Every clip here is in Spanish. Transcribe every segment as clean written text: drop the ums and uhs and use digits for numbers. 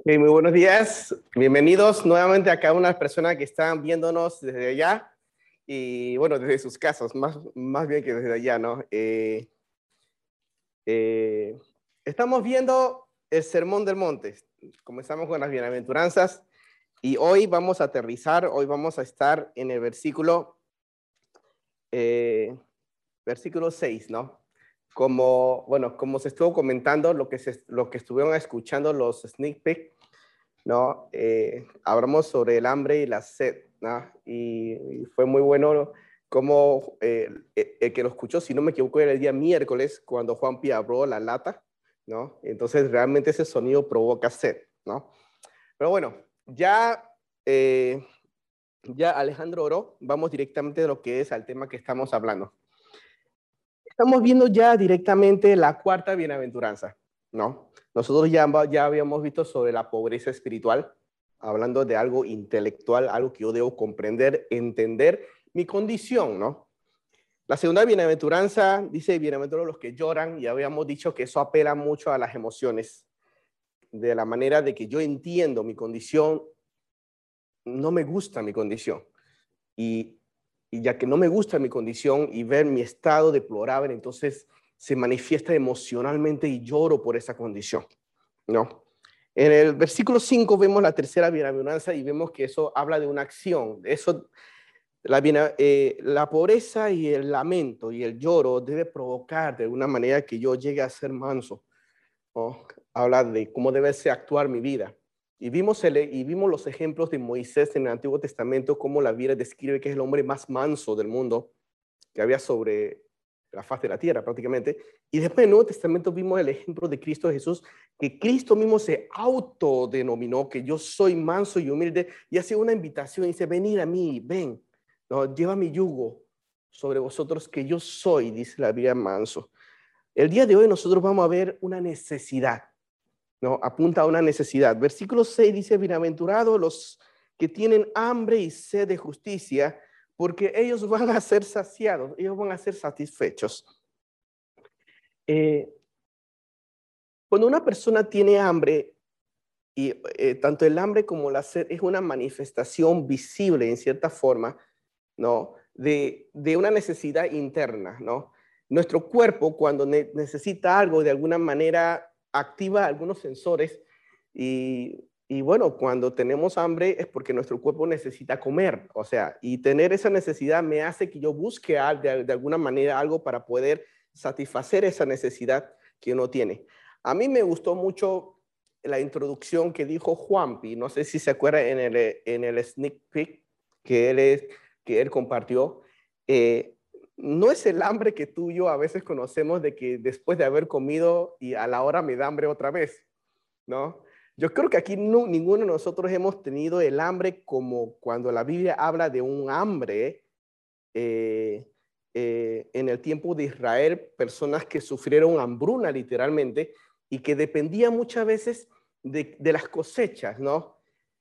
Muy buenos días, bienvenidos nuevamente acá a unas personas que están viéndonos desde allá y bueno, desde sus casas, más bien que desde allá, ¿no? Eh, Estamos viendo el Sermón del Monte, comenzamos con las bienaventuranzas y hoy vamos a aterrizar, hoy vamos a estar en el versículo 6, ¿no? Como se estuvo comentando, lo que estuvieron escuchando los sneak peek, ¿no? Hablamos sobre el hambre y la sed, ¿no? Y fue muy bueno como el que lo escuchó, si no me equivoco, era el día miércoles cuando Juan Pi abrió la lata, ¿no? Entonces realmente ese sonido provoca sed, ¿no? Pero bueno, eh, ya Alejandro oró, vamos directamente de lo que es al tema que estamos hablando. Estamos viendo ya directamente la cuarta bienaventuranza, ¿no? Nosotros ya habíamos visto sobre la pobreza espiritual, hablando de algo intelectual, algo que yo debo comprender, entender mi condición, ¿no? La segunda bienaventuranza dice, bienaventurados los que lloran, y habíamos dicho que eso apela mucho a las emociones, de la manera de que yo entiendo mi condición, no me gusta mi condición, y, y ya que no me gusta mi condición y ver mi estado deplorable, entonces se manifiesta emocionalmente y lloro por esa condición, ¿no? En el versículo 5 vemos la tercera bienaventuranza y vemos que eso habla de una acción. La pobreza y el lamento y el lloro debe provocar de alguna manera que yo llegue a ser manso, ¿no? Habla de cómo debe ser actuar mi vida. Y vimos los ejemplos de Moisés en el Antiguo Testamento, cómo la Biblia describe que es el hombre más manso del mundo que había sobre la faz de la tierra prácticamente. Y después en el Nuevo Testamento vimos el ejemplo de Cristo Jesús, que Cristo mismo se autodenominó que yo soy manso y humilde, y hace una invitación y dice, venid a mí, ven, ¿no? Lleva mi yugo sobre vosotros, que yo soy, dice la Biblia, manso. El día de hoy nosotros vamos a ver una necesidad, ¿no? Apunta a una necesidad. Versículo 6 dice, bienaventurados los que tienen hambre y sed de justicia, porque ellos van a ser saciados, ellos van a ser satisfechos. Eh, Cuando una persona tiene hambre, y tanto el hambre como la sed es una manifestación visible en cierta forma, ¿no? De una necesidad interna, ¿no? Nuestro cuerpo cuando necesita algo de alguna manera activa algunos sensores y bueno, cuando tenemos hambre es porque nuestro cuerpo necesita comer, o sea, y tener esa necesidad me hace que yo busque de alguna manera algo para poder satisfacer esa necesidad que uno tiene. A mí me gustó mucho la introducción que dijo Juanpi, no sé si se acuerda en el sneak peek que él compartió. eh, no es el hambre que tú y yo a veces conocemos de que después de haber comido y a la hora me da hambre otra vez, ¿no? Yo creo que aquí ninguno de nosotros hemos tenido el hambre como cuando la Biblia habla de un hambre eh, en el tiempo de Israel, personas que sufrieron hambruna literalmente y que dependían muchas veces de las cosechas, ¿no?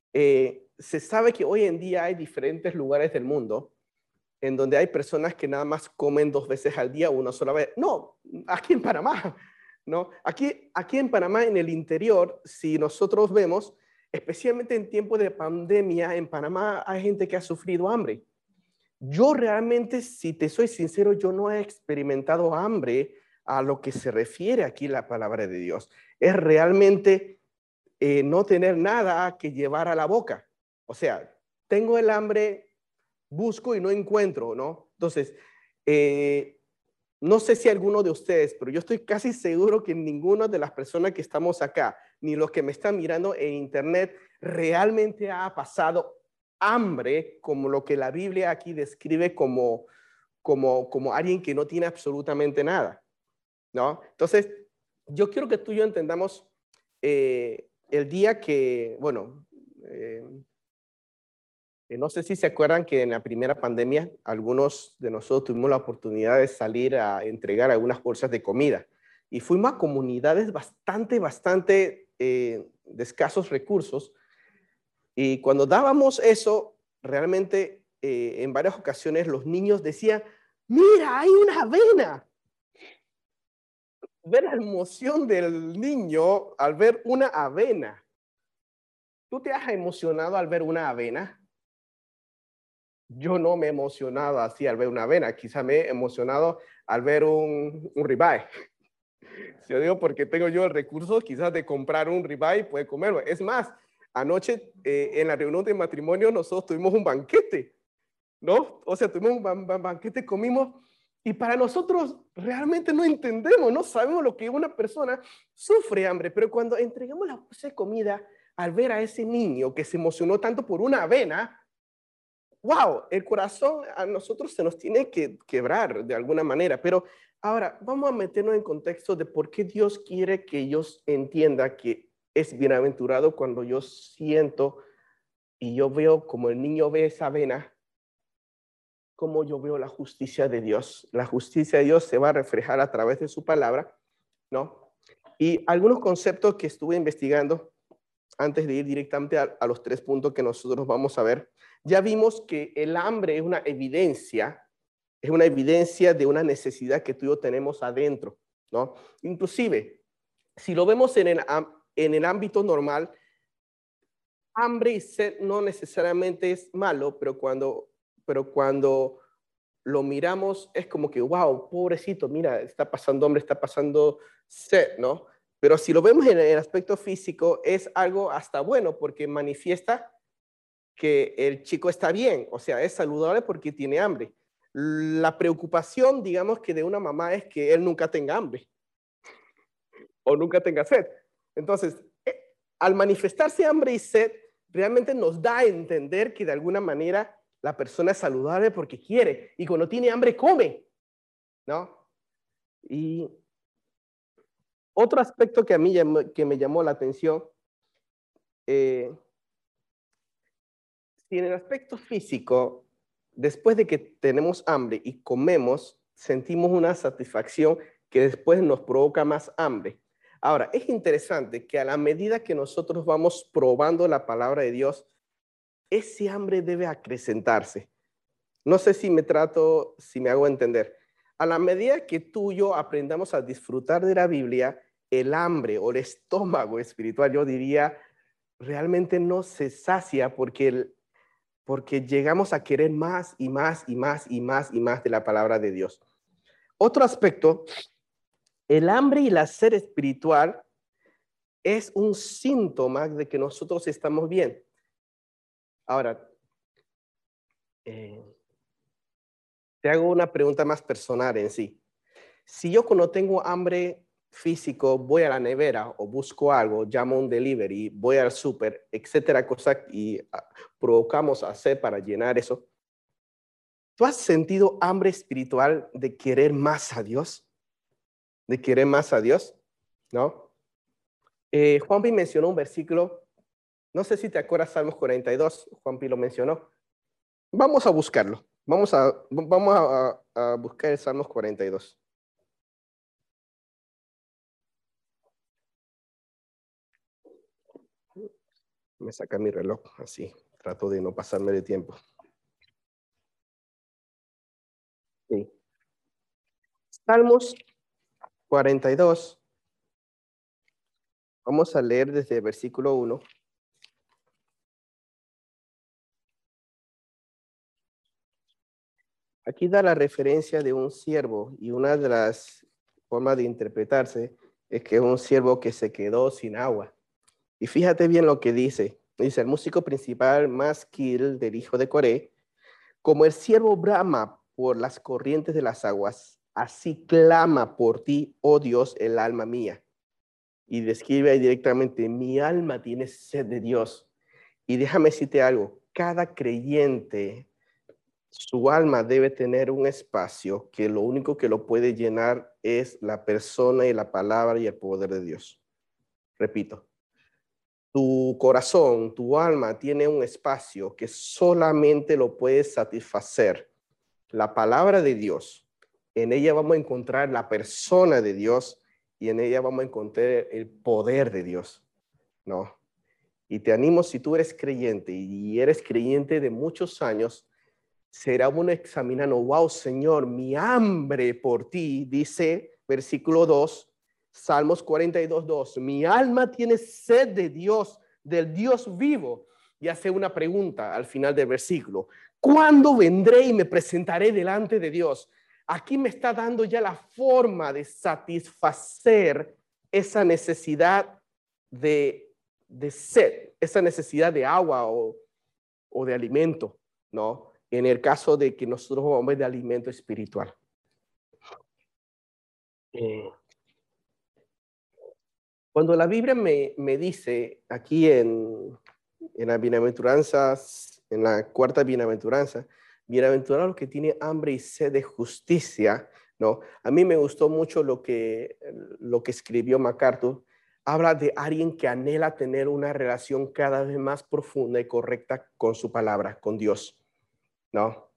Se sabe que hoy en día hay diferentes lugares del mundo en donde hay personas que nada más comen 2 veces al día, una sola vez. No, aquí en Panamá, ¿no? Aquí en Panamá, en el interior, si nosotros vemos, especialmente en tiempos de pandemia, en Panamá hay gente que ha sufrido hambre. Yo realmente, si te soy sincero, yo no he experimentado hambre a lo que se refiere aquí la palabra de Dios. Es realmente no tener nada que llevar a la boca. O sea, tengo el hambre, busco y no encuentro, ¿no? Entonces, eh, no sé si alguno de ustedes, pero yo estoy casi seguro que ninguna de las personas que estamos acá, ni los que me están mirando en internet, realmente ha pasado hambre como lo que la Biblia aquí describe como alguien que no tiene absolutamente nada, ¿no? Entonces, yo quiero que tú y yo entendamos el día que, bueno, no sé si se acuerdan que en la primera pandemia algunos de nosotros tuvimos la oportunidad de salir a entregar algunas bolsas de comida y fuimos a comunidades bastante de escasos recursos y cuando dábamos eso, realmente en varias ocasiones los niños decían, mira, hay una avena. Ver la emoción del niño al ver una avena, ¿Tú te has emocionado al ver una avena? Yo no me he emocionado así al ver una avena. Quizá me he emocionado al ver un ribeye. Si yo digo porque tengo yo el recurso quizás de comprar un ribeye y poder comerlo. Es más, anoche en la reunión de matrimonio nosotros tuvimos un banquete, ¿no? O sea, tuvimos un banquete, comimos y para nosotros realmente no entendemos, no sabemos lo que una persona sufre hambre, pero cuando entregamos la bolsa de comida al ver a ese niño que se emocionó tanto por una avena, wow, el corazón a nosotros se nos tiene que quebrar de alguna manera, pero ahora vamos a meternos en contexto de por qué Dios quiere que yo entienda que es bienaventurado cuando yo siento y yo veo como el niño ve esa avena, como yo veo la justicia de Dios. La justicia de Dios se va a reflejar a través de su palabra, ¿no? Y algunos conceptos que estuve investigando antes de ir directamente a los 3 puntos que nosotros vamos a ver. Ya vimos que el hambre es una evidencia de una necesidad que tú y yo tenemos adentro, ¿no? Inclusive, si lo vemos en el ámbito normal, hambre y sed no necesariamente es malo, pero cuando lo miramos es como que, wow, pobrecito, mira, está pasando hambre, está pasando sed, ¿no? Pero si lo vemos en el aspecto físico, es algo hasta bueno porque manifiesta que el chico está bien, o sea, es saludable porque tiene hambre. La preocupación, digamos que de una mamá es que él nunca tenga hambre o nunca tenga sed. Entonces, al manifestarse hambre y sed, realmente nos da a entender que de alguna manera la persona es saludable porque quiere y cuando tiene hambre come, ¿no? Y otro aspecto que a mí que me llamó la atención, si en el aspecto físico, después de que tenemos hambre y comemos, sentimos una satisfacción que después nos provoca más hambre. Ahora, es interesante que a la medida que nosotros vamos probando la palabra de Dios, ese hambre debe acrecentarse. No sé si si me hago entender. A la medida que tú y yo aprendamos a disfrutar de la Biblia, el hambre o el estómago espiritual, yo diría, realmente no se sacia porque llegamos a querer más y más y más y más y más de la palabra de Dios. Otro aspecto, el hambre y la sed espiritual es un síntoma de que nosotros estamos bien. Ahora, te hago una pregunta más personal en sí. Si yo cuando tengo hambre físico voy a la nevera o busco algo, llamo un delivery, voy al súper, etcétera, cosas y provocamos hacer para llenar eso, ¿tú has sentido hambre espiritual de querer más a Dios? ¿De querer más a Dios? ¿No? Juanpi mencionó un versículo, no sé si te acuerdas, Salmos 42, Juanpi lo mencionó. Vamos a buscarlo. Vamos a buscar el Salmos 42. Me saca mi reloj, así. Trato de no pasarme de tiempo. Sí. Salmos 42. Vamos a leer desde el versículo 1. Aquí da la referencia de un siervo y una de las formas de interpretarse es que es un siervo que se quedó sin agua. Y fíjate bien lo que dice. Dice, el músico principal Masquil del hijo de Coré, como el siervo brama por las corrientes de las aguas, así clama por ti, oh Dios, el alma mía. Y describe ahí directamente, mi alma tiene sed de Dios. Y déjame decirte algo, cada creyente, su alma debe tener un espacio que lo único que lo puede llenar es la persona y la palabra y el poder de Dios. Repito, tu corazón, tu alma tiene un espacio que solamente lo puede satisfacer la palabra de Dios. En ella vamos a encontrar la persona de Dios y en ella vamos a encontrar el poder de Dios, ¿no? Y te animo, si tú eres creyente y eres creyente de muchos años, será uno examinando, wow, Señor, mi hambre por ti, dice versículo 2, Salmos 42, 2, mi alma tiene sed de Dios, del Dios vivo, y hace una pregunta al final del versículo. ¿Cuándo vendré y me presentaré delante de Dios? Aquí me está dando ya la forma de satisfacer esa necesidad de sed, esa necesidad de agua o de alimento, ¿no? En el caso de que nosotros vamos de alimento espiritual. Cuando la Biblia me dice aquí en las bienaventuranzas, en la cuarta bienaventuranza, bienaventurado los que tiene hambre y sed de justicia, ¿no? A mí me gustó mucho lo que escribió MacArthur. Habla de alguien que anhela tener una relación cada vez más profunda y correcta con su palabra, con Dios, ¿no?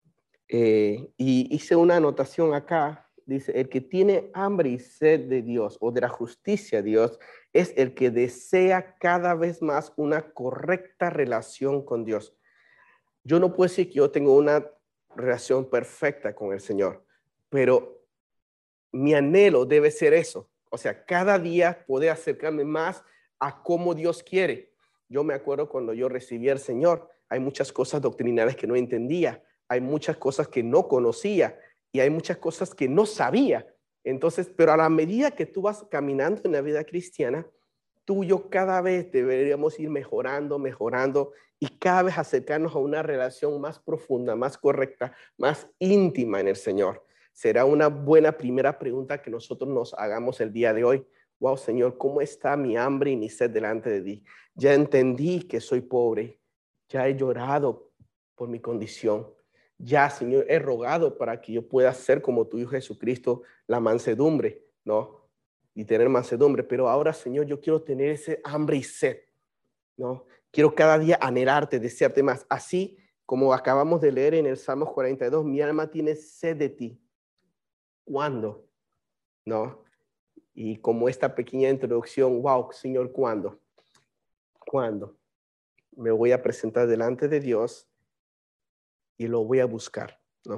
Y hice una anotación acá, dice, el que tiene hambre y sed de Dios o de la justicia de Dios es el que desea cada vez más una correcta relación con Dios. Yo no puedo decir que yo tengo una relación perfecta con el Señor, pero mi anhelo debe ser eso. O sea, cada día poder acercarme más a cómo Dios quiere. Yo me acuerdo cuando yo recibí al Señor, hay muchas cosas doctrinales que no entendía, hay muchas cosas que no conocía y hay muchas cosas que no sabía. Entonces, pero a la medida que tú vas caminando en la vida cristiana, tú y yo cada vez deberíamos ir mejorando, mejorando y cada vez acercarnos a una relación más profunda, más correcta, más íntima en el Señor. Será una buena primera pregunta que nosotros nos hagamos el día de hoy. Wow, Señor, ¿cómo está mi hambre y mi sed delante de ti? Ya entendí que soy pobre. Ya he llorado por mi condición. Ya, Señor, he rogado para que yo pueda ser como tu Hijo Jesucristo, la mansedumbre, ¿no? Y tener mansedumbre. Pero ahora, Señor, yo quiero tener ese hambre y sed, ¿no? Quiero cada día anhelarte, desearte más. Así como acabamos de leer en el Salmo 42, mi alma tiene sed de ti. ¿Cuándo? ¿No? Y como esta pequeña introducción, wow, Señor, ¿cuándo? ¿Cuándo? Me voy a presentar delante de Dios y lo voy a buscar, ¿no?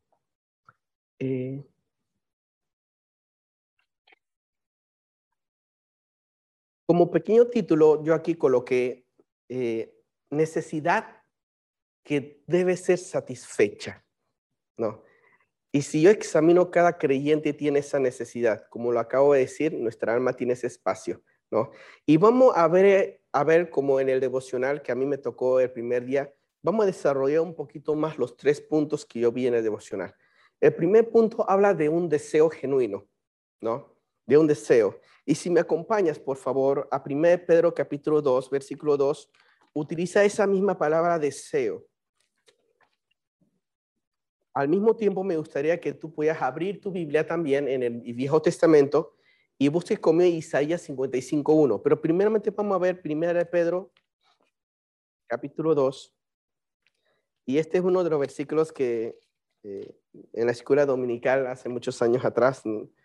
Como pequeño título, yo aquí coloqué necesidad que debe ser satisfecha, ¿no? Y si yo examino, cada creyente tiene esa necesidad. Como lo acabo de decir, nuestra alma tiene ese espacio, ¿no? Y vamos a ver como en el devocional que a mí me tocó el primer día, vamos a desarrollar un poquito más los 3 puntos que yo vi en el devocional. El primer punto habla de un deseo genuino, ¿no? De un deseo. Y si me acompañas, por favor, a 1 Pedro capítulo 2, versículo 2, utiliza esa misma palabra deseo. Al mismo tiempo, me gustaría que tú puedas abrir tu Biblia también en el Viejo Testamento y busques conmigo Isaías 55:1. Pero primeramente vamos a ver 1 Pedro, capítulo 2. Y este es uno de los versículos que en la escuela dominical hace muchos años atrás,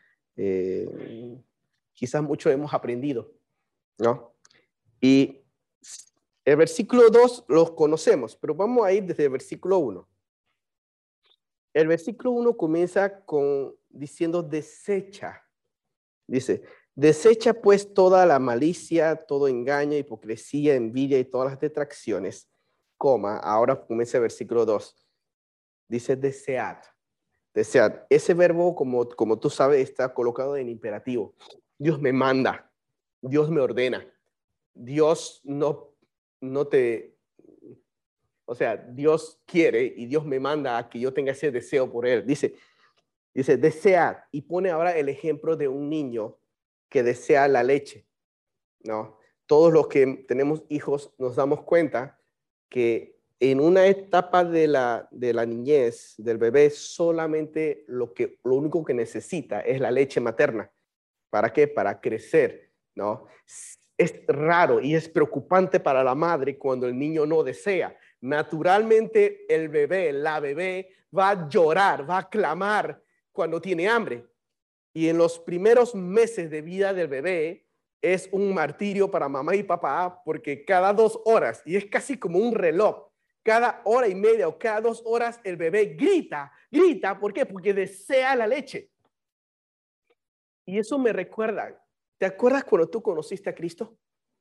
quizás mucho hemos aprendido, ¿no? Y el versículo 2 lo conocemos, pero vamos a ir desde el versículo 1. El versículo 1 comienza diciendo desecha. Dice, desecha pues toda la malicia, todo engaño, hipocresía, envidia y todas las detracciones. Ahora comienza el versículo 2. Dice desead. Desead. Ese verbo, como tú sabes, está colocado en imperativo. Dios me manda. Dios me ordena. Dios no te... O sea, Dios quiere y Dios me manda a que yo tenga ese deseo por él. Dice, desead, y pone ahora el ejemplo de un niño que desea la leche, ¿no? Todos los que tenemos hijos nos damos cuenta que en una etapa de la niñez del bebé solamente lo único que necesita es la leche materna. ¿Para qué? Para crecer, ¿no? Es raro y es preocupante para la madre cuando el niño no desea. Naturalmente la bebé va a llorar, va a clamar cuando tiene hambre. Y en los primeros meses de vida del bebé es un martirio para mamá y papá porque cada 2 horas, y es casi como un reloj, cada hora y media o cada 2 horas el bebé grita. ¿Por qué? Porque desea la leche. Y eso me recuerda, ¿te acuerdas cuando tú conociste a Cristo?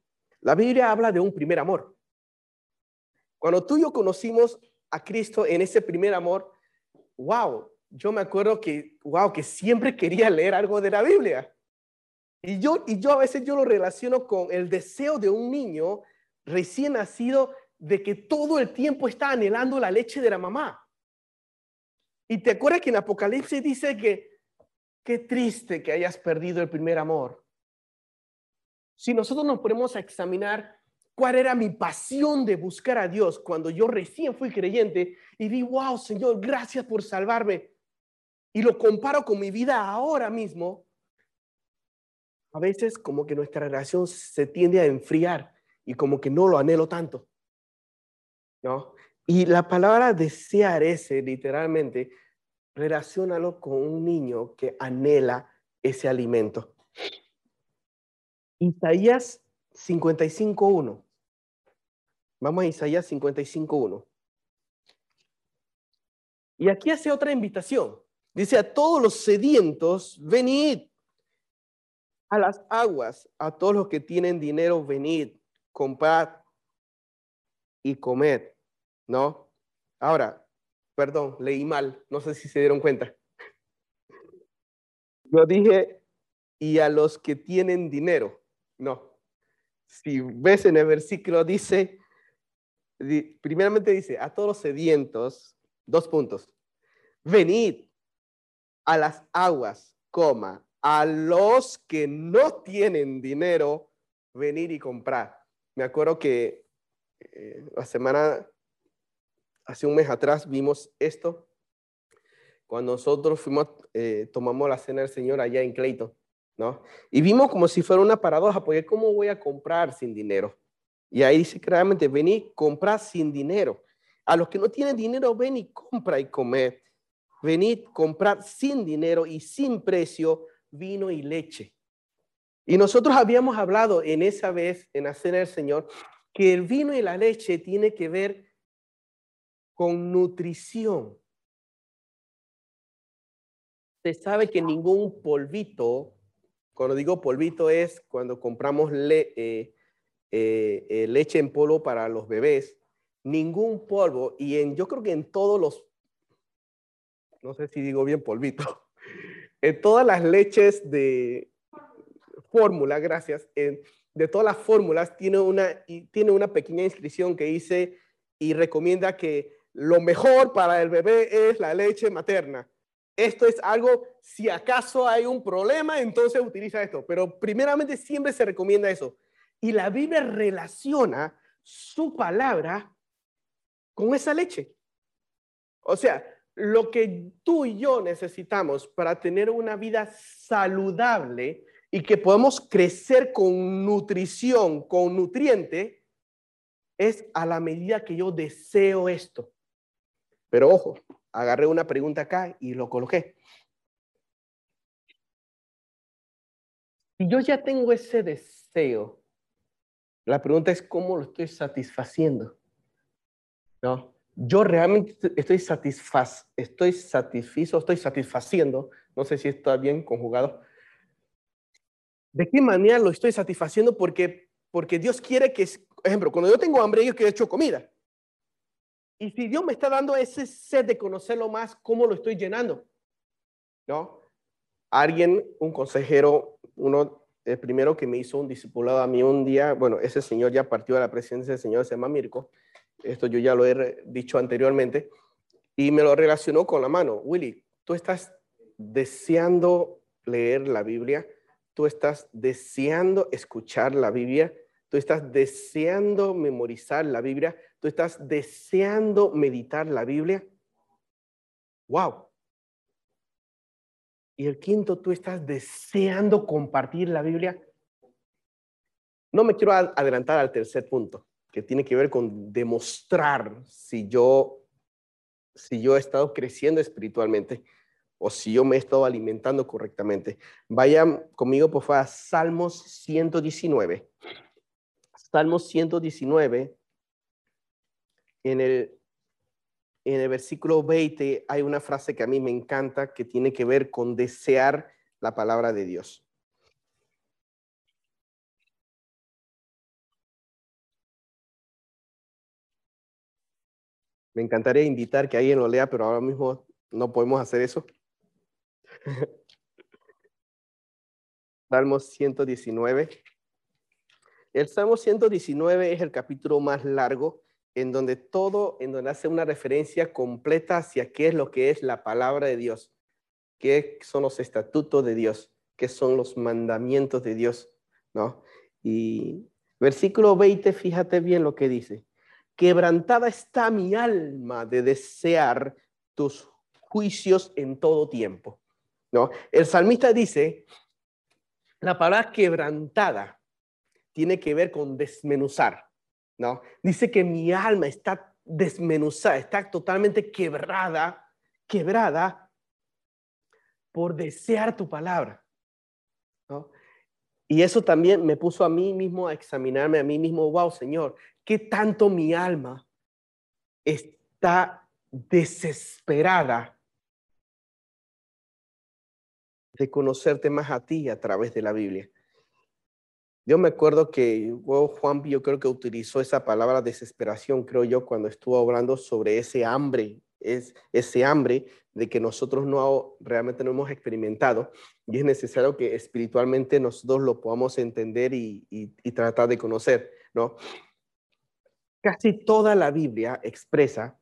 La Biblia habla de un primer amor. Cuando tú y yo conocimos a Cristo en ese primer amor, wow, yo me acuerdo que, wow, que siempre quería leer algo de la Biblia. Y yo a veces yo lo relaciono con el deseo de un niño recién nacido de que todo el tiempo está anhelando la leche de la mamá. Y te acuerdas que en Apocalipsis dice que qué triste que hayas perdido el primer amor. Si nosotros nos ponemos a examinar cuál era mi pasión de buscar a Dios cuando yo recién fui creyente y vi, wow, Señor, gracias por salvarme. Y lo comparo con mi vida ahora mismo, a veces como que nuestra relación se tiende a enfriar y como que no lo anhelo tanto, ¿no? Y la palabra desear ese, literalmente, relaciónalo con un niño que anhela ese alimento. Isaías 55:1. Vamos a Isaías 55:1. Y aquí hace otra invitación. Dice, a todos los sedientos, venid. A las aguas, a todos los que tienen dinero, venid, comprad y comed, ¿no? Ahora, perdón, leí mal, no sé si se dieron cuenta. Yo dije, y a los que tienen dinero, no. Si ves en el versículo dice, primeramente dice, a todos los sedientos, 2 puntos, venid a las aguas, coma, a los que no tienen dinero, venir y comprar. Me acuerdo que hace un mes atrás vimos esto, cuando nosotros tomamos la cena del Señor allá en Clayton, ¿no? Y vimos como si fuera una paradoja, porque ¿cómo voy a comprar sin dinero? Y ahí dice claramente, ven y compra sin dinero. A los que no tienen dinero, ven y compra y comer. Venid, comprad sin dinero y sin precio vino y leche. Y nosotros habíamos hablado en esa vez, en la cena del Señor, que el vino y la leche tiene que ver con nutrición. Se sabe que ningún polvito, cuando digo polvito es cuando compramos leche en polvo para los bebés, ningún polvo, y yo creo que en todos los, no sé si digo bien polvito, en todas las leches de fórmula, gracias, de todas las fórmulas tiene una pequeña inscripción que dice y recomienda que lo mejor para el bebé es la leche materna. Esto es algo, si acaso hay un problema, entonces utiliza esto. Pero primeramente siempre se recomienda eso. Y la Biblia relaciona su palabra con esa leche. O sea, lo que tú y yo necesitamos para tener una vida saludable y que podamos crecer con nutrición, con nutriente, es a la medida que yo deseo esto. Pero ojo, agarré una pregunta acá y lo coloqué. Si yo ya tengo ese deseo, la pregunta es cómo lo estoy satisfaciendo, ¿no? Yo realmente estoy satisfaciendo, no sé si está bien conjugado. ¿De qué manera lo estoy satisfaciendo? Porque Dios quiere que, por ejemplo, cuando yo tengo hambre, yo quiero hecho comida. Y si Dios me está dando ese sed de conocerlo más, ¿cómo lo estoy llenando? ¿No? Alguien, un consejero, el primero que me hizo un discipulado a mí un día, bueno, ese señor ya partió de la presencia del Señor, se llama Mirko. Esto yo ya lo he dicho anteriormente. Y me lo relacionó con la mano. Willy, tú estás deseando leer la Biblia, tú estás deseando escuchar la Biblia, tú estás deseando memorizar la Biblia, tú estás deseando meditar la Biblia. ¡Wow! Y el quinto, tú estás deseando compartir la Biblia. No me quiero adelantar al tercer punto, que tiene que ver con demostrar si yo he estado creciendo espiritualmente o si yo me he estado alimentando correctamente. Vayan conmigo, por favor, a Salmos 119. Salmos 119, en el versículo 20 hay una frase que a mí me encanta que tiene que ver con desear la palabra de Dios. Me encantaría invitar que alguien lo lea, pero ahora mismo no podemos hacer eso. Salmo 119. El Salmo 119 es el capítulo más largo en donde hace una referencia completa hacia qué es lo que es la palabra de Dios, qué son los estatutos de Dios, qué son los mandamientos de Dios, ¿no? Y versículo 20, fíjate bien lo que dice. Quebrantada está mi alma de desear tus juicios en todo tiempo, ¿no? El salmista dice, la palabra quebrantada tiene que ver con desmenuzar, ¿no? Dice que mi alma está desmenuzada, está totalmente quebrada por desear tu palabra, ¿no? Y eso también me puso a mí mismo a examinarme a mí mismo, wow, Señor, ¿qué tanto mi alma está desesperada de conocerte más a ti a través de la Biblia? Yo me acuerdo que Juan, yo creo que utilizó esa palabra desesperación, creo yo, cuando estuvo hablando sobre ese hambre, ese hambre de que nosotros realmente no hemos experimentado, y es necesario que espiritualmente nosotros lo podamos entender y tratar de conocer, ¿no? Casi toda la Biblia expresa,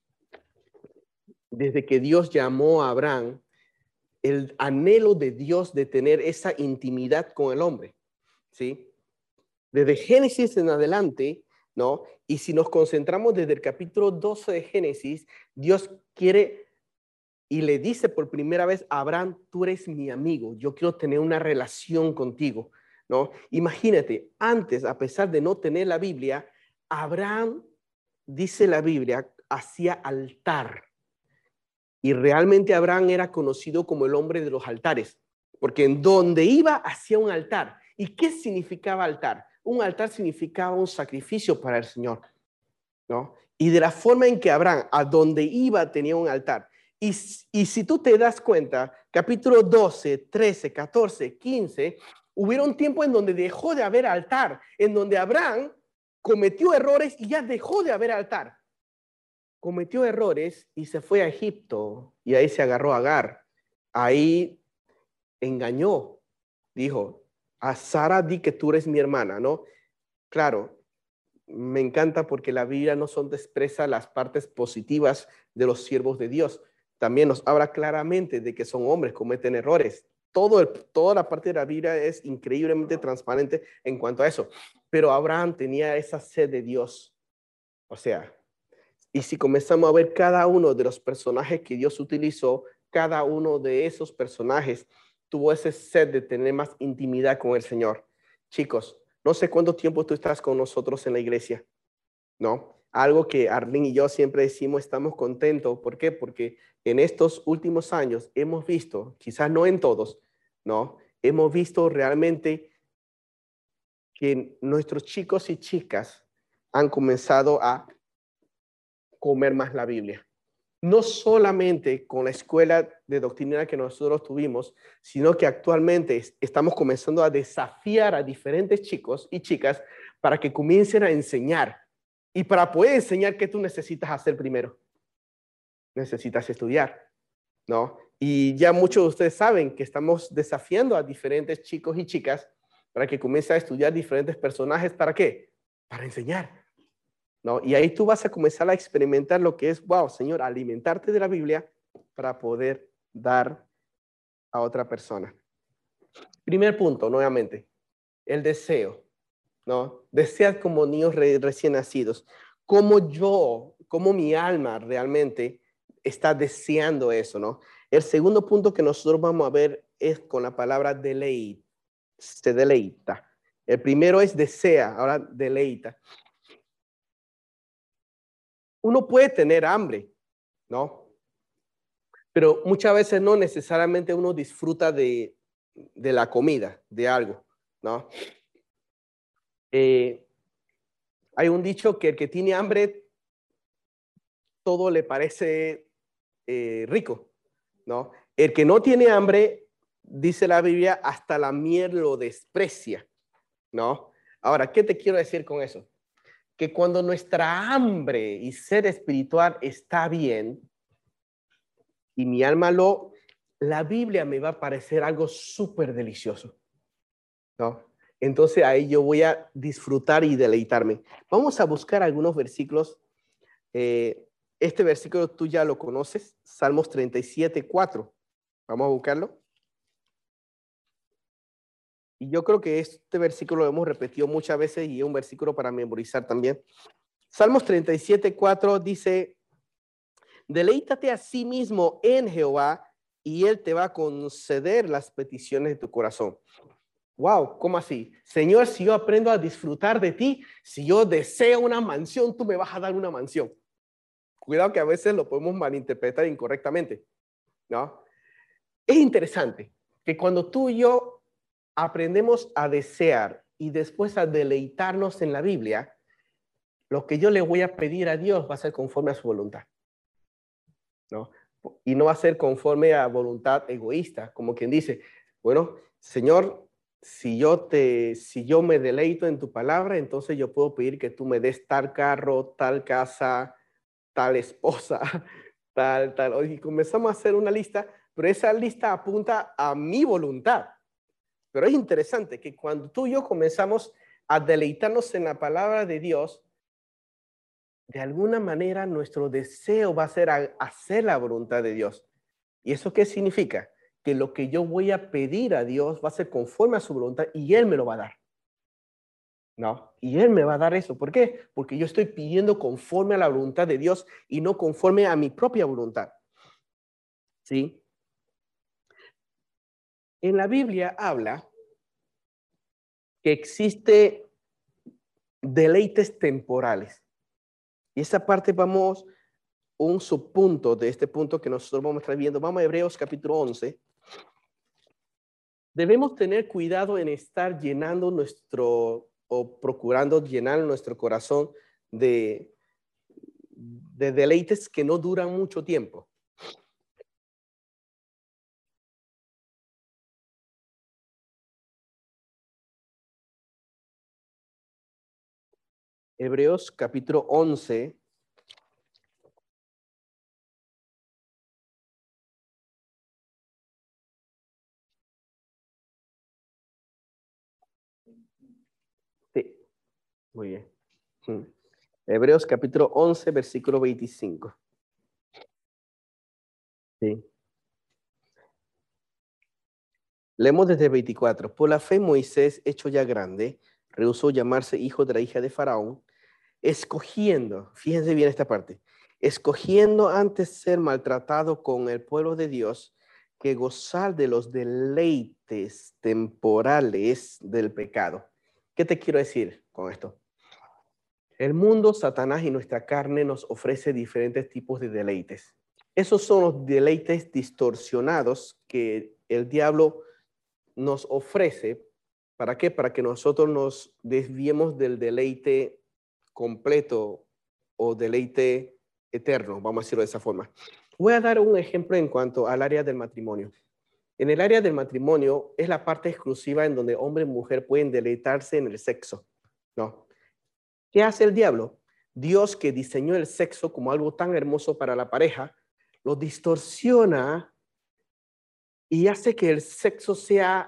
desde que Dios llamó a Abraham, el anhelo de Dios de tener esa intimidad con el hombre, ¿sí? Desde Génesis en adelante, ¿no? Y si nos concentramos desde el capítulo 12 de Génesis, Dios quiere y le dice por primera vez a Abraham, tú eres mi amigo, yo quiero tener una relación contigo, ¿no? Imagínate, antes, a pesar de no tener la Biblia, Abraham, dice la Biblia, hacía altar. Y realmente Abraham era conocido como el hombre de los altares, porque en donde iba hacía un altar. ¿Y qué significaba altar? Un altar significaba un sacrificio para el Señor, ¿no? Y de la forma en que Abraham, a donde iba, tenía un altar. Y si tú te das cuenta, capítulo 12, 13, 14, 15, hubieron tiempo en donde dejó de haber altar, en donde Abraham cometió errores y ya dejó de haber altar. Cometió errores y se fue a Egipto y ahí se agarró a Agar. Ahí engañó, dijo, a Sara di que tú eres mi hermana, ¿no? Claro, me encanta porque la Biblia no solo expresa las partes positivas de los siervos de Dios, también nos habla claramente de que son hombres, cometen errores. Toda la parte de la Biblia es increíblemente transparente en cuanto a eso. Pero Abraham tenía esa sed de Dios. O sea, y si comenzamos a ver cada uno de los personajes que Dios utilizó, cada uno de esos personajes tuvo ese sed de tener más intimidad con el Señor. Chicos, no sé cuánto tiempo tú estás con nosotros en la iglesia, ¿no? Algo que Arlene y yo siempre decimos, estamos contentos. ¿Por qué? Porque en estos últimos años hemos visto, quizás no en todos, ¿no? Hemos visto realmente que nuestros chicos y chicas han comenzado a comer más la Biblia. No solamente con la escuela de doctrina que nosotros tuvimos, sino que actualmente estamos comenzando a desafiar a diferentes chicos y chicas para que comiencen a enseñar. Y para poder enseñar, ¿qué tú necesitas hacer primero? Necesitas estudiar, ¿no? Y ya muchos de ustedes saben que estamos desafiando a diferentes chicos y chicas para que comiencen a estudiar diferentes personajes. ¿Para qué? Para enseñar. ¿No? Y ahí tú vas a comenzar a experimentar lo que es, wow, Señor, alimentarte de la Biblia para poder dar a otra persona. Primer punto, nuevamente, el deseo, ¿no? Desear como niños recién nacidos. Como mi alma realmente está deseando eso, ¿no? El segundo punto que nosotros vamos a ver es con la palabra deleite, se deleita. El primero es desea, ahora deleita. Uno puede tener hambre, ¿no? Pero muchas veces no necesariamente uno disfruta de la comida, de algo, ¿no? Hay un dicho que el que tiene hambre, todo le parece rico, ¿no? El que no tiene hambre, dice la Biblia, hasta la miel lo desprecia, ¿no? Ahora, ¿qué te quiero decir con eso? que cuando nuestra hambre y sed espiritual está bien y mi alma la Biblia me va a parecer algo súper delicioso, ¿no? Entonces ahí yo voy a disfrutar y deleitarme. Vamos a buscar algunos versículos. Este versículo tú ya lo conoces, Salmos 37:4. Vamos a buscarlo. Y yo creo que este versículo lo hemos repetido muchas veces y es un versículo para memorizar también. Salmos 37:4 dice, deleítate a sí mismo en Jehová y Él te va a conceder las peticiones de tu corazón. Wow, ¿cómo así? Señor, si yo aprendo a disfrutar de ti, si yo deseo una mansión, tú me vas a dar una mansión. Cuidado que a veces lo podemos malinterpretar incorrectamente, ¿no? Es interesante que cuando tú y yo aprendemos a desear y después a deleitarnos en la Biblia, lo que yo le voy a pedir a Dios va a ser conforme a su voluntad, ¿no? Y no va a ser conforme a voluntad egoísta, como quien dice, bueno, Señor, si yo me deleito en tu palabra, entonces yo puedo pedir que tú me des tal carro, tal casa, tal esposa, tal. Y comenzamos a hacer una lista, pero esa lista apunta a mi voluntad. Pero es interesante que cuando tú y yo comenzamos a deleitarnos en la palabra de Dios, de alguna manera nuestro deseo va a ser hacer la voluntad de Dios. ¿Y eso qué significa? Que lo que yo voy a pedir a Dios va a ser conforme a su voluntad y Él me lo va a dar. ¿No? Y Él me va a dar eso. ¿Por qué? Porque yo estoy pidiendo conforme a la voluntad de Dios y no conforme a mi propia voluntad. ¿Sí? En la Biblia habla que existe deleites temporales. Y esa parte vamos, un subpunto de este punto que nosotros vamos a estar viendo. Vamos a Hebreos capítulo 11. Debemos tener cuidado en estar llenando o procurando llenar nuestro corazón de deleites que no duran mucho tiempo. Hebreos capítulo 11. Sí, muy bien. Hebreos capítulo 11, versículo 25. Sí. Leemos desde el 24. Por la fe Moisés, hecho ya grande, rehusó llamarse hijo de la hija de Faraón, escogiendo, fíjense bien esta parte, escogiendo antes ser maltratado con el pueblo de Dios que gozar de los deleites temporales del pecado. ¿Qué te quiero decir con esto? El mundo, Satanás y nuestra carne nos ofrece diferentes tipos de deleites. Esos son los deleites distorsionados que el diablo nos ofrece. ¿Para qué? Para que nosotros nos desviemos del deleite completo o deleite eterno, vamos a decirlo de esa forma. Voy a dar un ejemplo en cuanto al área del matrimonio. En el área del matrimonio es la parte exclusiva en donde hombre y mujer pueden deleitarse en el sexo, ¿no? ¿Qué hace el diablo? Dios, que diseñó el sexo como algo tan hermoso para la pareja, lo distorsiona y hace que el sexo sea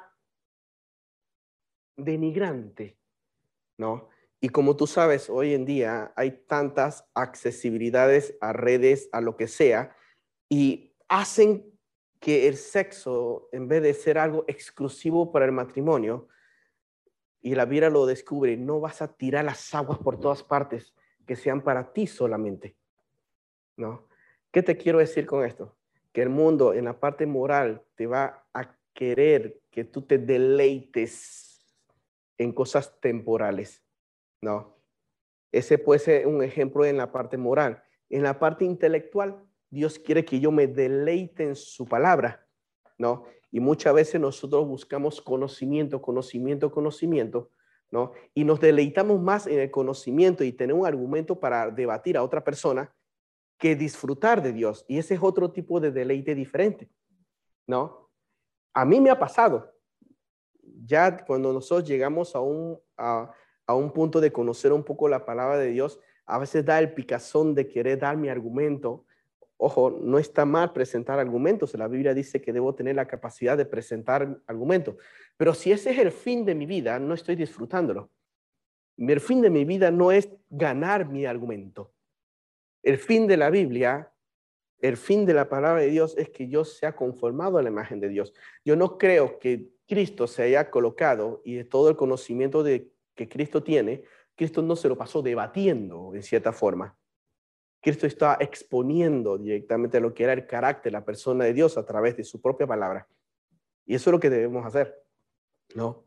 denigrante, ¿no? Y como tú sabes, hoy en día hay tantas accesibilidades a redes, a lo que sea, y hacen que el sexo, en vez de ser algo exclusivo para el matrimonio, y la vida lo descubre, no vas a tirar las aguas por todas partes que sean para ti solamente, ¿no? ¿Qué te quiero decir con esto? Que el mundo en la parte moral te va a querer que tú te deleites en cosas temporales, ¿no? Ese puede ser un ejemplo en la parte moral. En la parte intelectual, Dios quiere que yo me deleite en su palabra, ¿no? Y muchas veces nosotros buscamos conocimiento, ¿no? Y nos deleitamos más en el conocimiento y tener un argumento para debatir a otra persona que disfrutar de Dios. Y ese es otro tipo de deleite diferente, ¿no? A mí me ha pasado. Ya cuando nosotros llegamos a a un punto de conocer un poco la palabra de Dios, a veces da el picazón de querer dar mi argumento. Ojo, no está mal presentar argumentos. La Biblia dice que debo tener la capacidad de presentar argumentos. Pero si ese es el fin de mi vida, no estoy disfrutándolo. El fin de mi vida no es ganar mi argumento. El fin de la Biblia, el fin de la palabra de Dios es que yo sea conformado a la imagen de Dios. Yo no creo que Cristo se haya colocado y de todo el conocimiento que Cristo tiene, Cristo no se lo pasó debatiendo en cierta forma. Cristo está exponiendo directamente lo que era el carácter, la persona de Dios a través de su propia palabra. Y eso es lo que debemos hacer, ¿no?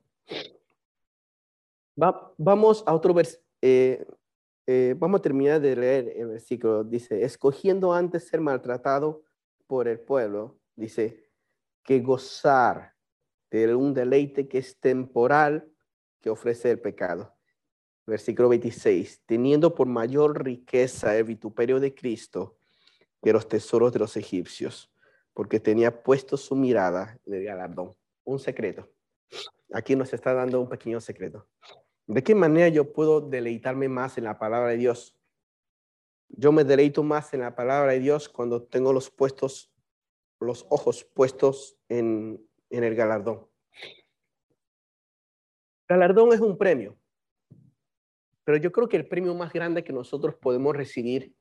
Vamos a otro versículo. Vamos a terminar de leer el versículo. Dice, escogiendo antes ser maltratado por el pueblo, dice, que gozar de un deleite que es temporal que ofrece el pecado. Versículo 26, teniendo por mayor riqueza el vituperio de Cristo que los tesoros de los egipcios, porque tenía puesto su mirada en el galardón. Un secreto. Aquí nos está dando un pequeño secreto. ¿De qué manera yo puedo deleitarme más en la palabra de Dios? Yo me deleito más en la palabra de Dios cuando tengo los ojos puestos en el galardón. Galardón es un premio, pero yo creo que el premio más grande que nosotros podemos recibir,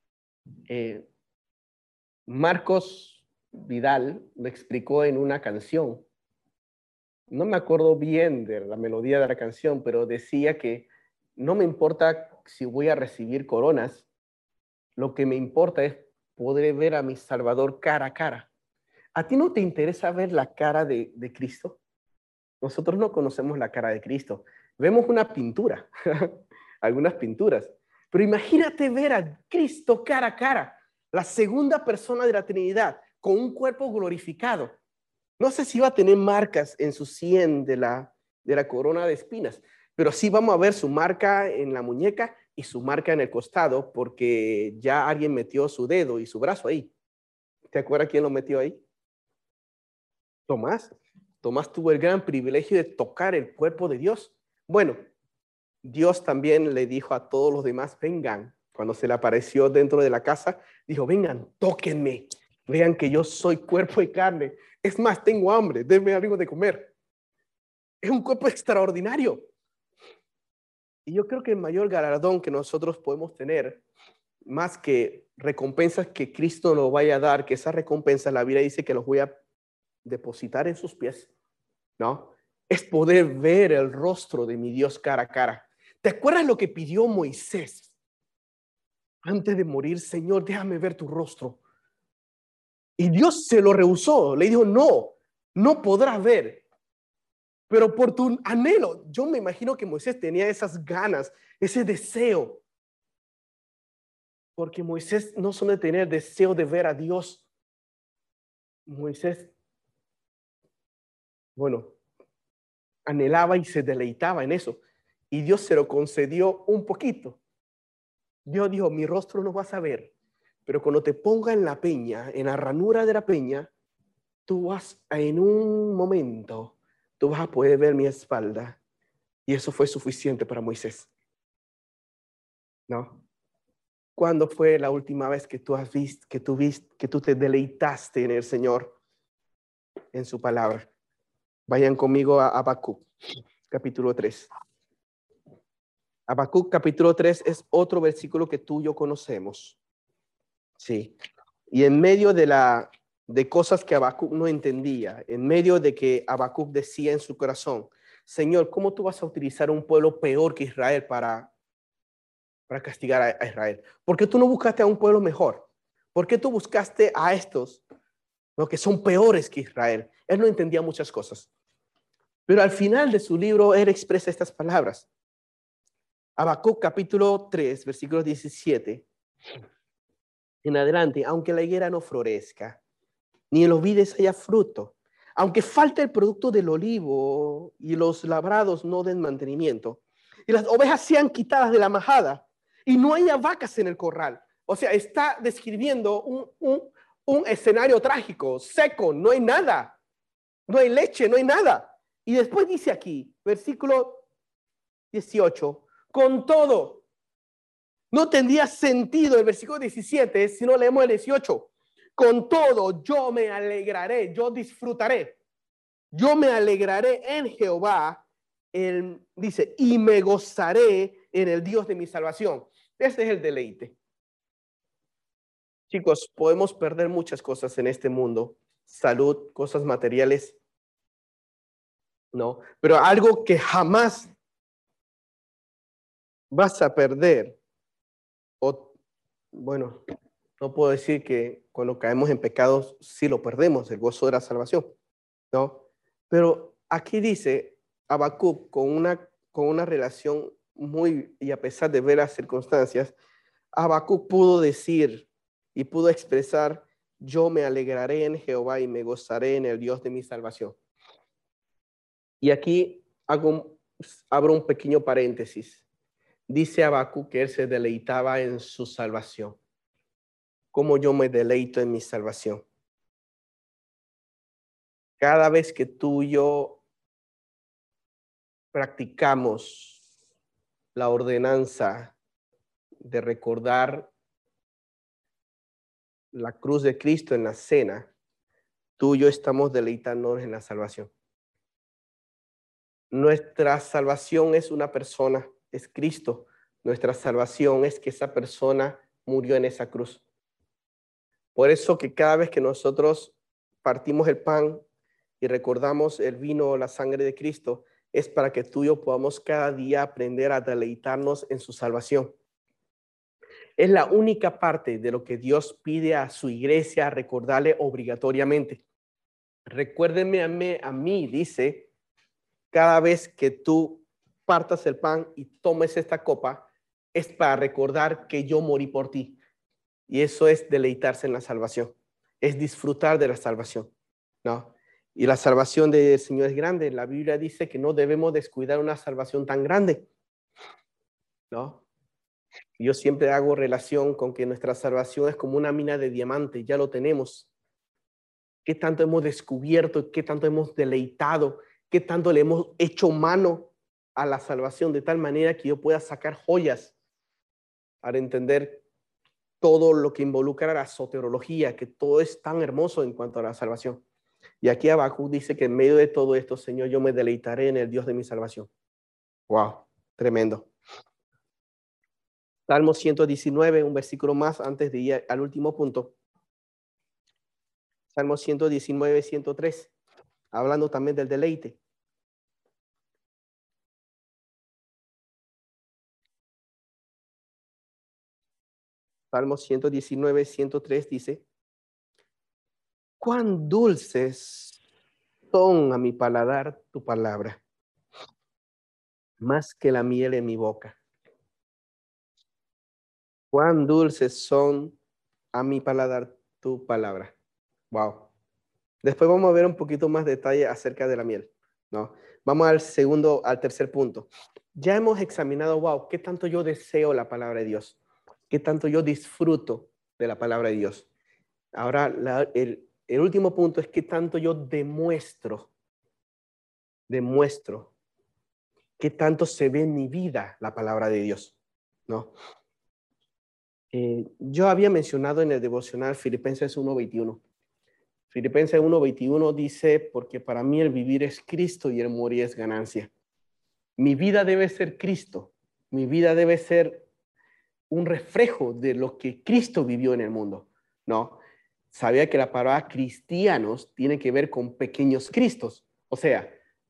Marcos Vidal lo explicó en una canción. No me acuerdo bien de la melodía de la canción, pero decía que no me importa si voy a recibir coronas, lo que me importa es poder ver a mi Salvador cara a cara. ¿A ti no te interesa ver la cara de Cristo? Nosotros no conocemos la cara de Cristo. Vemos una pintura, algunas pinturas, pero imagínate ver a Cristo cara a cara, la segunda persona de la Trinidad, con un cuerpo glorificado. No sé si va a tener marcas en su sien de la corona de espinas, pero sí vamos a ver su marca en la muñeca y su marca en el costado, porque ya alguien metió su dedo y su brazo ahí. ¿Te acuerdas quién lo metió ahí? Tomás. Tomás tuvo el gran privilegio de tocar el cuerpo de Dios. Bueno, Dios también le dijo a todos los demás, vengan. Cuando se le apareció dentro de la casa, dijo, vengan, tóquenme. Vean que yo soy cuerpo y carne. Es más, tengo hambre, denme algo de comer. Es un cuerpo extraordinario. Y yo creo que el mayor galardón que nosotros podemos tener, más que recompensas que Cristo nos vaya a dar, que esas recompensas, la Biblia dice que los voy a depositar en sus pies, ¿no? Es poder ver el rostro de mi Dios cara a cara. ¿Te acuerdas lo que pidió Moisés antes de morir? Señor, déjame ver tu rostro. Y Dios se lo rehusó. Le dijo, no, no podrás ver. Pero por tu anhelo, yo me imagino que Moisés tenía esas ganas, ese deseo. Porque Moisés no solo tenía el deseo de ver a Dios. Moisés, bueno, anhelaba y se deleitaba en eso. Y Dios se lo concedió un poquito. Dios dijo, mi rostro no vas a ver, pero cuando te ponga en la peña, en la ranura de la peña, tú vas en un momento, tú vas a poder ver mi espalda. Y eso fue suficiente para Moisés. ¿No? ¿Cuándo fue la última vez que tú has visto, que tú te deleitaste en el Señor, en su palabra? Vayan conmigo a Habacuc, capítulo 3. Habacuc, capítulo 3 es otro versículo que tú y yo conocemos. Sí. Y en medio de cosas que Habacuc no entendía, en medio de que Habacuc decía en su corazón, Señor, ¿cómo tú vas a utilizar un pueblo peor que Israel para castigar a Israel? ¿Por qué tú no buscaste a un pueblo mejor? ¿Por qué tú buscaste a estos, los que son peores que Israel? Él no entendía muchas cosas. Pero al final de su libro, él expresa estas palabras. Habacuc capítulo 3, versículo 17. En adelante, aunque la higuera no florezca, ni en los vides haya fruto, aunque falte el producto del olivo y los labrados no den mantenimiento, y las ovejas sean quitadas de la majada, y no haya vacas en el corral. O sea, está describiendo un escenario trágico, seco, no hay nada, no hay leche, no hay nada. Y después dice aquí, versículo 18, con todo. No tendría sentido el versículo 17 si no leemos el 18. Con todo, yo me alegraré, yo disfrutaré. Yo me alegraré en Jehová, dice, y me gozaré en el Dios de mi salvación. Ese es el deleite. Chicos, podemos perder muchas cosas en este mundo. Salud, cosas materiales, ¿no? Pero algo que jamás vas a perder, o bueno, no puedo decir que cuando caemos en pecados sí lo perdemos, el gozo de la salvación, ¿no? Pero aquí dice Habacuc con una relación muy, y a pesar de ver las circunstancias, Habacuc pudo decir y pudo expresar, yo me alegraré en Jehová y me gozaré en el Dios de mi salvación. Y aquí abro un pequeño paréntesis. Dice Habacuc que él se deleitaba en su salvación. Como yo me deleito en mi salvación. Cada vez que tú y yo practicamos la ordenanza de recordar la cruz de Cristo en la cena, tú y yo estamos deleitándonos en la salvación. Nuestra salvación es una persona, es Cristo. Nuestra salvación es que esa persona murió en esa cruz. Por eso que cada vez que nosotros partimos el pan y recordamos el vino o la sangre de Cristo, es para que tú y yo podamos cada día aprender a deleitarnos en su salvación. Es la única parte de lo que Dios pide a su iglesia recordarle obligatoriamente. Recuérdenme a mí, dice, cada vez que tú partas el pan y tomes esta copa, es para recordar que yo morí por ti. Y eso es deleitarse en la salvación, es disfrutar de la salvación, ¿no? Y la salvación del Señor es grande. La Biblia dice que no debemos descuidar una salvación tan grande, ¿no? Yo siempre hago relación con que nuestra salvación es como una mina de diamante, ya lo tenemos. ¿Qué tanto hemos descubierto? ¿Qué tanto hemos deleitado? ¿Qué tanto le hemos hecho mano a la salvación de tal manera que yo pueda sacar joyas para entender todo lo que involucra la soterología, que todo es tan hermoso en cuanto a la salvación? Y aquí Habacuc dice que en medio de todo esto, Señor, yo me deleitaré en el Dios de mi salvación. Wow, tremendo. Salmo 119, un versículo más antes de ir al último punto. Salmo 119, 103, hablando también del deleite. Salmo 119, 103 dice, cuán dulces son a mi paladar tu palabra, más que la miel en mi boca. Cuán dulces son a mi paladar tu palabra. Wow. Después vamos a ver un poquito más detalle acerca de la miel, ¿no? Vamos al tercer punto. Ya hemos examinado, wow, qué tanto yo deseo la palabra de Dios, qué tanto yo disfruto de la palabra de Dios. Ahora, el último punto es qué tanto yo demuestro qué tanto se ve en mi vida la palabra de Dios, ¿no? Yo había mencionado en el devocional Filipenses 1:21. Filipenses 1:21 dice, porque para mí el vivir es Cristo y el morir es ganancia. Mi vida debe ser Cristo. Mi vida debe ser un reflejo de lo que Cristo vivió en el mundo, ¿no? Sabía que la palabra cristianos tiene que ver con pequeños cristos. O sea,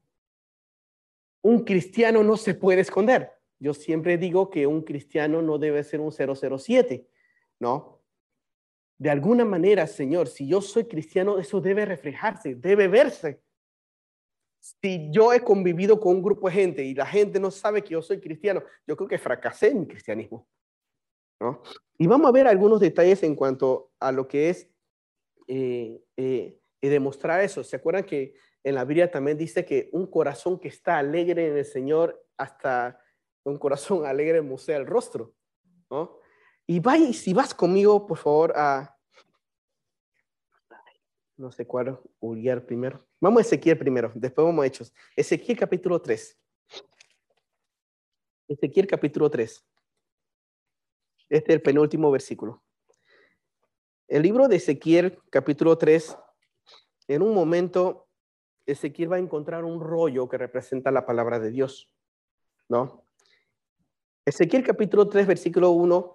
un cristiano no se puede esconder. Yo siempre digo que un cristiano no debe ser un 007, ¿no? De alguna manera, Señor, si yo soy cristiano, eso debe reflejarse, debe verse. Si yo he convivido con un grupo de gente y la gente no sabe que yo soy cristiano, yo creo que fracasé en mi cristianismo, ¿no? Y vamos a ver algunos detalles en cuanto a lo que es demostrar eso. ¿Se acuerdan que en la Biblia también dice que un corazón que está alegre en el Señor, hasta un corazón alegre musea el rostro, ¿no? Y si vas conmigo, por favor, no sé cuál, Uriel primero. Vamos a Ezequiel primero, después vamos a Hechos. Ezequiel capítulo 3. Ezequiel capítulo 3. Este es el penúltimo versículo. El libro de Ezequiel capítulo 3, en un momento, Ezequiel va a encontrar un rollo que representa la palabra de Dios, ¿no? Ezequiel capítulo 3, versículo 1,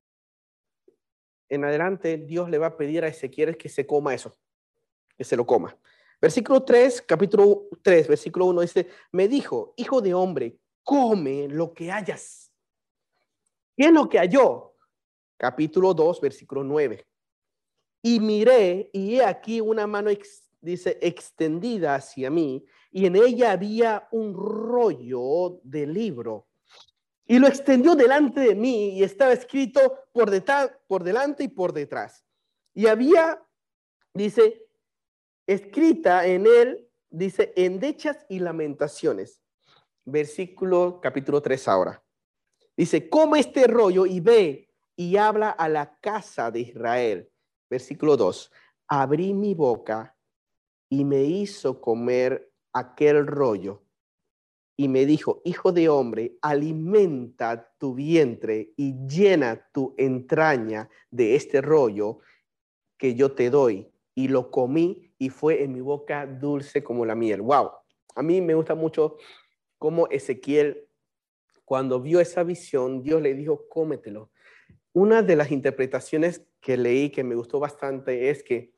en adelante, Dios le va a pedir a Ezequiel que se coma eso, que se lo coma. Versículo 3, capítulo 3, versículo 1 dice, me dijo, hijo de hombre, come lo que hayas. ¿Qué es lo que halló? Capítulo 2, versículo 9. Y miré, y he aquí una mano, dice, extendida hacia mí, y en ella había un rollo de libro. Y lo extendió delante de mí, y estaba escrito por delante y por detrás. Y había, dice, escrita en él, dice, endechas y lamentaciones. Versículo capítulo 3 ahora. Dice, come este rollo y ve y habla a la casa de Israel. Versículo 2. Abrí mi boca y me hizo comer aquel rollo. Y me dijo, hijo de hombre, alimenta tu vientre y llena tu entraña de este rollo que yo te doy. Y lo comí y fue en mi boca dulce como la miel. Wow. A mí me gusta mucho cómo Ezequiel, cuando vio esa visión, Dios le dijo, cómetelo. Una de las interpretaciones que leí que me gustó bastante es que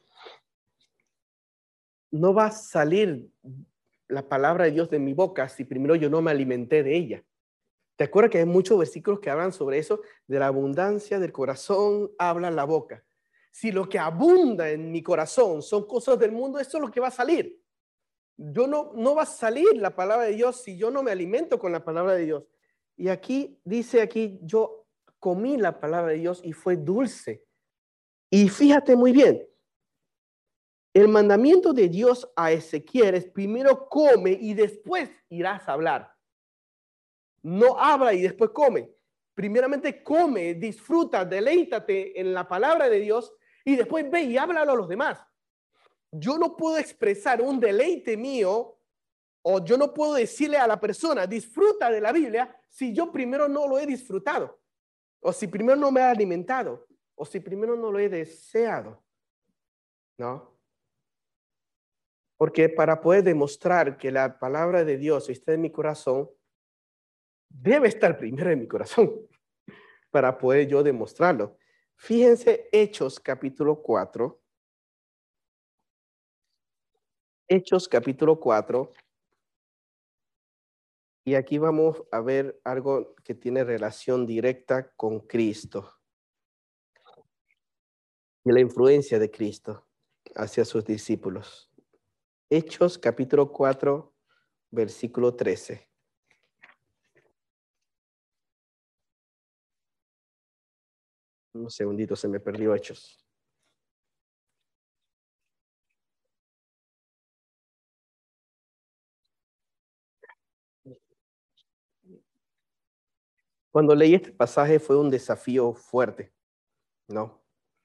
no va a salir la palabra de Dios de mi boca si primero yo no me alimenté de ella. ¿Te acuerdas que hay muchos versículos que hablan sobre eso? De la abundancia del corazón habla la boca. Si lo que abunda en mi corazón son cosas del mundo, eso es lo que va a salir. Yo no va a salir la palabra de Dios si yo no me alimento con la palabra de Dios. Y aquí dice aquí, yo comí la palabra de Dios y fue dulce. Y fíjate muy bien, el mandamiento de Dios a Ezequiel es primero come y después irás a hablar. No habla y después come. Primeramente come, disfruta, deleítate en la palabra de Dios y después ve y háblalo a los demás. Yo no puedo expresar un deleite mío o yo no puedo decirle a la persona, disfruta de la Biblia, si yo primero no lo he disfrutado, o si primero no me he alimentado, o si primero no lo he deseado, ¿no? Porque para poder demostrar que la palabra de Dios está en mi corazón, debe estar primero en mi corazón para poder yo demostrarlo. Fíjense Hechos capítulo 4. Hechos capítulo 4. Y aquí vamos a ver algo que tiene relación directa con Cristo y la influencia de Cristo hacia sus discípulos. Hechos capítulo 4, versículo 13. Un segundito, se me perdió Hechos. Cuando leí este pasaje fue un desafío fuerte, ¿no?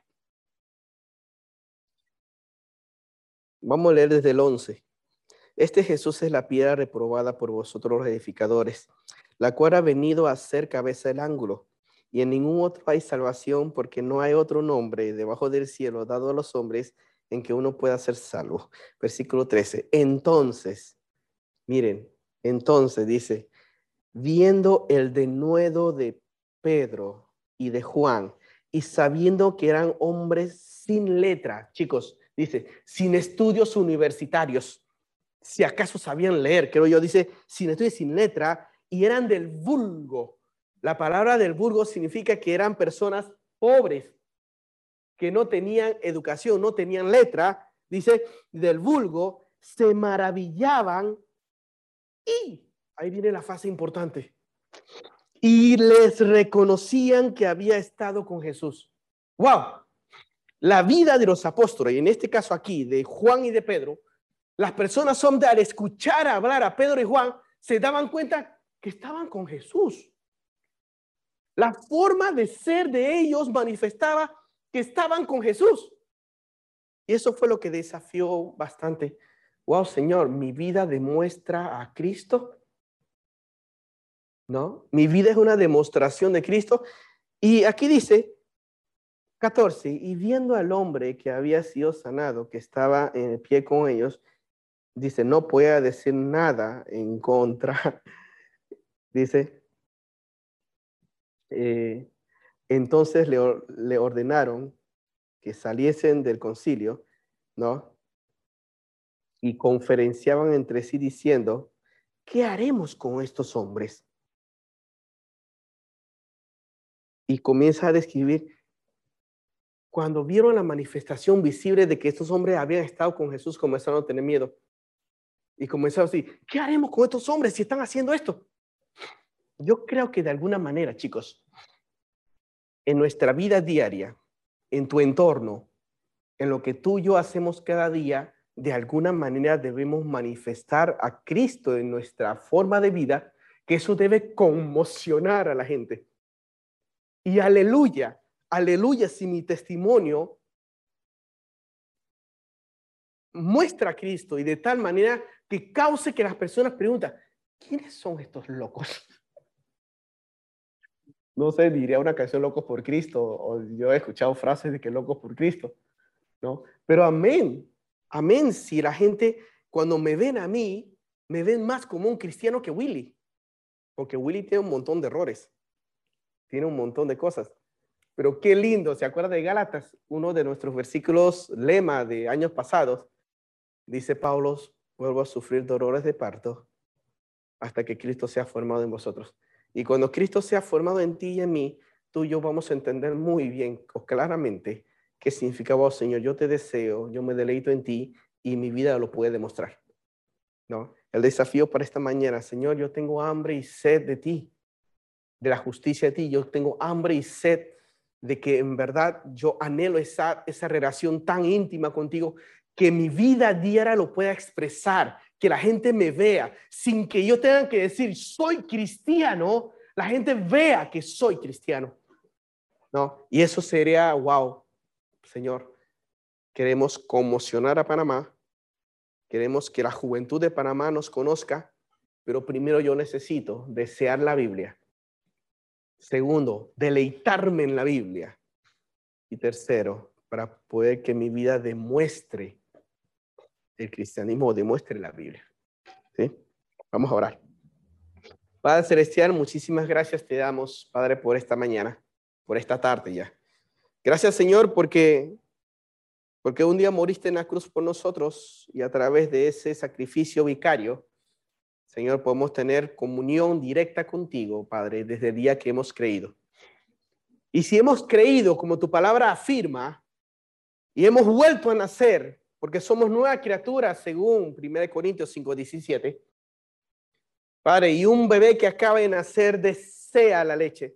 Vamos a leer desde el 11. Este Jesús es la piedra reprobada por vosotros los edificadores, la cual ha venido a ser cabeza del ángulo. Y en ningún otro hay salvación, porque no hay otro nombre debajo del cielo dado a los hombres en que uno pueda ser salvo. Versículo 13. Entonces, miren, entonces dice, viendo el denuedo de Pedro y de Juan, y sabiendo que eran hombres sin letra, chicos, dice, sin estudios universitarios, si acaso sabían leer, creo yo, dice, sin estudios, sin letra, y eran del vulgo. La palabra del vulgo significa que eran personas pobres, que no tenían educación, no tenían letra, dice, del vulgo, se maravillaban y, ahí viene la fase importante, y les reconocían que había estado con Jesús. ¡Wow! La vida de los apóstoles, y en este caso aquí, de Juan y de Pedro, las personas son de al escuchar hablar a Pedro y Juan, se daban cuenta que estaban con Jesús. La forma de ser de ellos manifestaba que estaban con Jesús. Y eso fue lo que desafió bastante. Wow, Señor, mi vida demuestra a Cristo. ¿no? Mi vida es una demostración de Cristo. Y aquí dice, 14, y viendo al hombre que había sido sanado, que estaba en pie con ellos, dice, no pueda decir nada en contra. Dice, eh, entonces le ordenaron que saliesen del concilio, ¿no? Y conferenciaban entre sí diciendo, ¿qué haremos con estos hombres? Y comienza a describir, cuando vieron la manifestación visible de que estos hombres habían estado con Jesús, comenzaron a tener miedo. Y comenzaron a decir, ¿qué haremos con estos hombres si están haciendo esto? Yo creo que de alguna manera, chicos, en nuestra vida diaria, en tu entorno, en lo que tú y yo hacemos cada día, de alguna manera debemos manifestar a Cristo en nuestra forma de vida, que eso debe conmocionar a la gente. Y aleluya, aleluya, si mi testimonio muestra a Cristo y de tal manera que cause que las personas pregunten, ¿quiénes son estos locos? No sé, diría una canción Locos por Cristo, o yo he escuchado frases de que locos por Cristo, ¿no? Pero amén, amén, si la gente cuando me ven a mí, me ven más como un cristiano que Willy, porque Willy tiene un montón de errores, tiene un montón de cosas. Pero qué lindo, ¿se acuerda de Gálatas? Uno de nuestros versículos lema de años pasados, dice Pablo, vuelvo a sufrir dolores de parto hasta que Cristo sea formado en vosotros. Y cuando Cristo sea formado en ti y en mí, tú y yo vamos a entender muy bien o claramente qué significa, oh, Señor, yo te deseo, yo me deleito en ti y mi vida lo puede demostrar, ¿no? El desafío para esta mañana, Señor, yo tengo hambre y sed de ti, de la justicia de ti, yo tengo hambre y sed de que en verdad yo anhelo esa relación tan íntima contigo, que mi vida diaria lo pueda expresar, que la gente me vea, sin que yo tenga que decir, soy cristiano, la gente vea que soy cristiano, ¿no? Y eso sería, wow, Señor, queremos conmocionar a Panamá, queremos que la juventud de Panamá nos conozca, pero primero yo necesito desear la Biblia. Segundo, deleitarme en la Biblia. Y tercero, para poder que mi vida demuestre el cristianismo, demuestre la Biblia. ¿Sí? Vamos a orar. Padre Celestial, muchísimas gracias te damos, Padre, por esta mañana, por esta tarde ya. Gracias, Señor, porque un día moriste en la cruz por nosotros y a través de ese sacrificio vicario, Señor, podemos tener comunión directa contigo, Padre, desde el día que hemos creído. Y si hemos creído, como tu palabra afirma, y hemos vuelto a nacer, porque somos nuevas criaturas, según 1 Corintios 5:17. Padre, y un bebé que acaba de nacer desea la leche.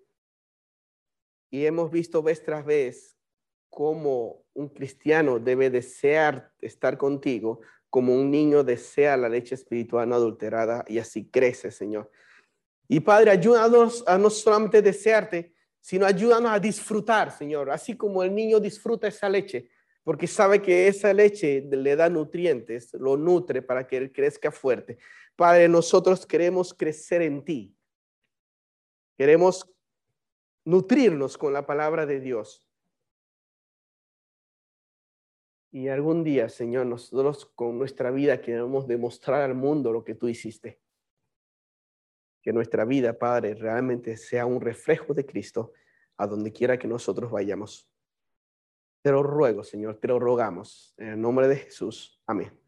Y hemos visto vez tras vez cómo un cristiano debe desear estar contigo, como un niño desea la leche espiritual no adulterada, y así crece, Señor. Y Padre, ayúdanos a no solamente desearte, sino ayúdanos a disfrutar, Señor, así como el niño disfruta esa leche, porque sabe que esa leche le da nutrientes, lo nutre para que él crezca fuerte. Padre, nosotros queremos crecer en ti. Queremos nutrirnos con la palabra de Dios. Y algún día, Señor, nosotros con nuestra vida queremos demostrar al mundo lo que tú hiciste. Que nuestra vida, Padre, realmente sea un reflejo de Cristo a donde quiera que nosotros vayamos. Te lo ruego, Señor, te lo rogamos. En el nombre de Jesús. Amén.